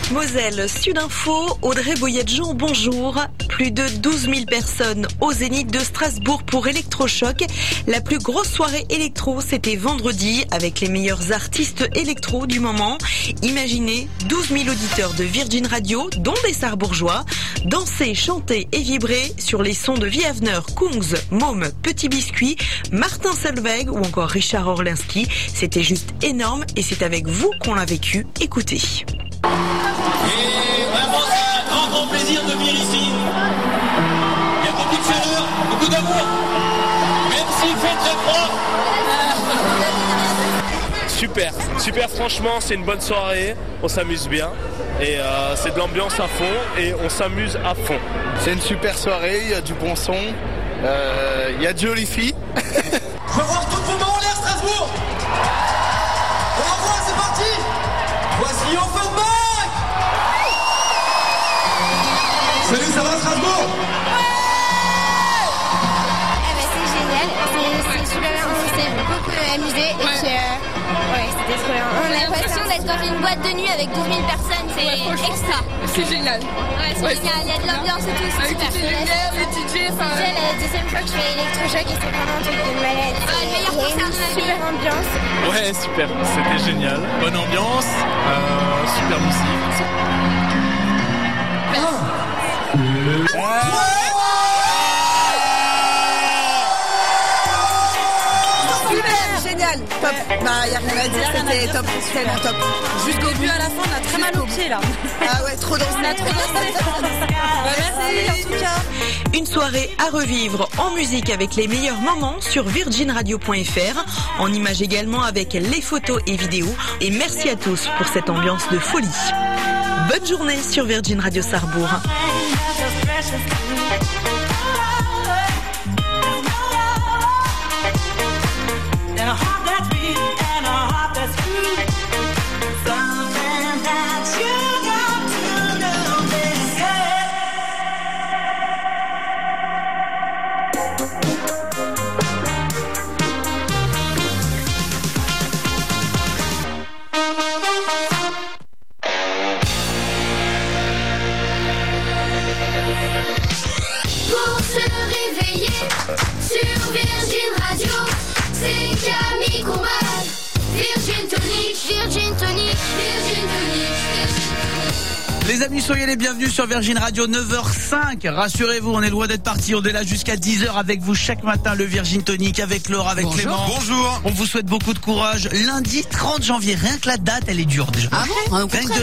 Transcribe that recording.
Moselle, Sud Info, Audrey Boyette-Jean, bonjour. Plus de 12 000 personnes au Zénith de Strasbourg pour Electrochoc. La plus grosse soirée électro, c'était vendredi avec les meilleurs artistes électro du moment. Imaginez 12 000 auditeurs de Virgin Radio, dont des Sarrebourgeois, danser, chanter et vibrer sur les sons de Viavner, Kungs, Môme, Petit Biscuit, Martin Solveig ou encore Richard Orlinski. C'était juste énorme et c'est avec vous qu'on l'a vécu. Écoutez. Et vraiment, c'est un grand plaisir de venir ici. Il y a beaucoup de chaleur, beaucoup d'amour, même s'il fait très froid. Super, franchement, c'est une bonne soirée, on s'amuse bien et c'est de l'ambiance à fond et on s'amuse à fond. C'est une super soirée, il y a du bon son, il y a de jolies filles. Je veux voir tout le monde en l'air, Strasbourg. On envoie, c'est parti. Voici Offenbach. Salut, ça va Strasbourg? C'est génial, c'est super bien, on s'est beaucoup amusé et puis c'était trop bien. On a l'impression d'être dans une boîte de nuit avec 12 000 personnes, c'est extra. C'est génial. Ouais, c'est génial, il y a de l'ambiance et tout, c'est super. Avec toutes les lumières, les DJ, C'est la deuxième fois que je fais Electrochoc et c'est vraiment un truc de malade. le meilleur concert de la vie. Super ambiance. Ouais, super, c'était génial. Bonne ambiance, super musique. Super, génial, top. Bah, y a rien à dire, c'était top, tellement top. Jusqu'au but à la fin, on a très mal aux pieds là. Ah ouais, trop dansé. On a trop dansé. Merci en tout cas. Une soirée à revivre en musique avec les meilleurs moments sur virginradio.fr, en images également avec les photos et vidéos. Et merci à tous pour cette ambiance de folie. Bonne journée sur Virgin Radio Sarrebourg. Pour se réveiller sur Virgin Radio, c'est Camille Combal. Virgin Tonic, Virgin Tonic, Virgin Tonic. Les amis, soyez les bienvenus sur Virgin Radio, 9h05. Rassurez-vous, on est loin d'être parti. On est là jusqu'à 10h avec vous chaque matin, le Virgin Tonic avec Laura, avec Clément. Bonjour. On vous souhaite beaucoup de courage. Lundi 30 janvier, rien que la date, elle est dure déjà. Ah bon? Rien que de